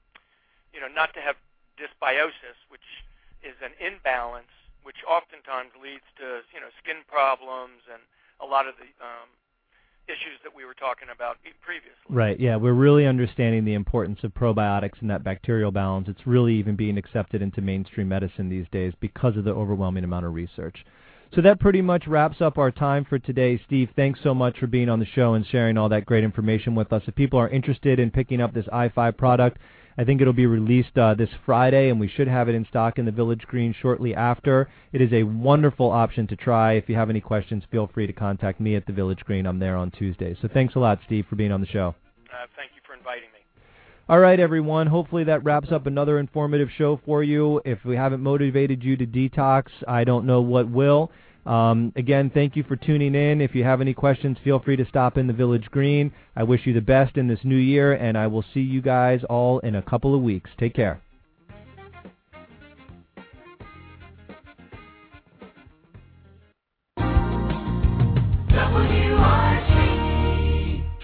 not to have dysbiosis, which is an imbalance, which oftentimes leads to, skin problems and a lot of the issues that we were talking about previously. Right, yeah, we're really understanding the importance of probiotics and that bacterial balance. It's really even being accepted into mainstream medicine these days because of the overwhelming amount of research. So that pretty much wraps up our time for today. Steve, thanks so much for being on the show and sharing all that great information with us. If people are interested in picking up this I-5 product, I think it'll be released this Friday, and we should have it in stock in the Village Green shortly after. It is a wonderful option to try. If you have any questions, feel free to contact me at the Village Green. I'm there on Tuesdays. So thanks a lot, Steve, for being on the show. Thank you for inviting me. All right, everyone. Hopefully that wraps up another informative show for you. If we haven't motivated you to detox, I don't know what will. Again, thank you for tuning in. If you have any questions, feel free to stop in the Village Green. I wish you the best in this new year, and I will see you guys all in a couple of weeks. Take care.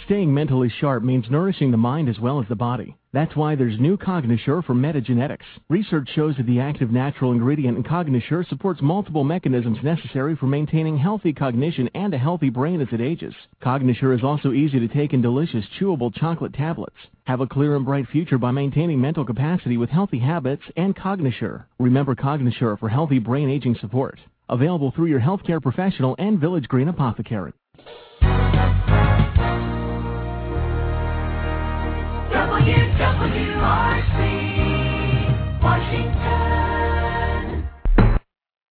Staying mentally sharp means nourishing the mind as well as the body. That's why there's new Cognisure from Metagenetics. Research shows that the active natural ingredient in Cognisure supports multiple mechanisms necessary for maintaining healthy cognition and a healthy brain as it ages. Cognisure is also easy to take in delicious, chewable chocolate tablets. Have a clear and bright future by maintaining mental capacity with healthy habits and Cognisure. Remember Cognisure for healthy brain aging support. Available through your healthcare professional and Village Green Apothecary. WWRC, Washington.